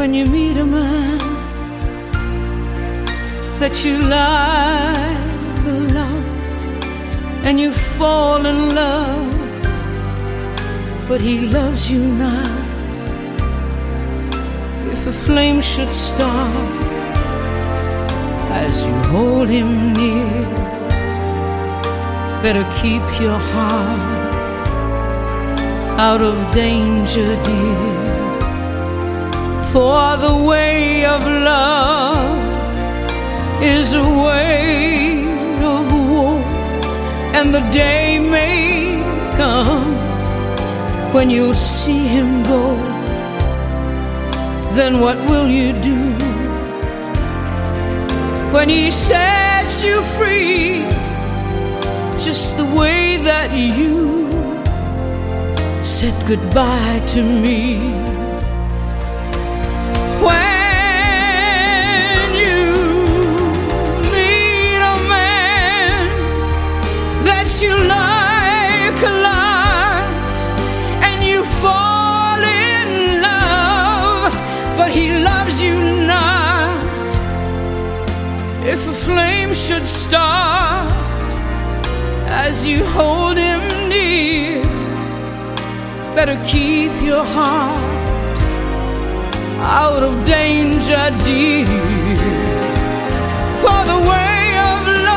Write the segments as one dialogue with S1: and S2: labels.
S1: when you meet a man that you like a lot and you fall in love, but he loves you not. If a flame should start as you hold him near, better keep your heart out of danger, dear. For the way of love is a way of war, and the day may come when you'll see him go. Then what will you do when he sets you free, just the way that you said goodbye to me? When you meet a man that you like a lot and you fall in love, but he loves you not. If a flame should start as you hold him near, better keep your heart out of danger, dear. For the way of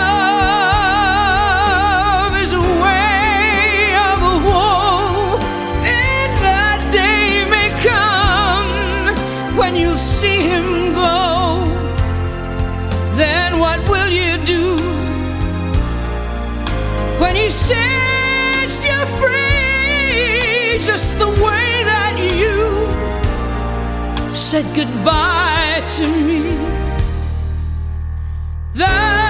S1: love is a way of woe, and that day may come when you see him go. Then what will you do when he sets you free, just the way that you said goodbye to me? That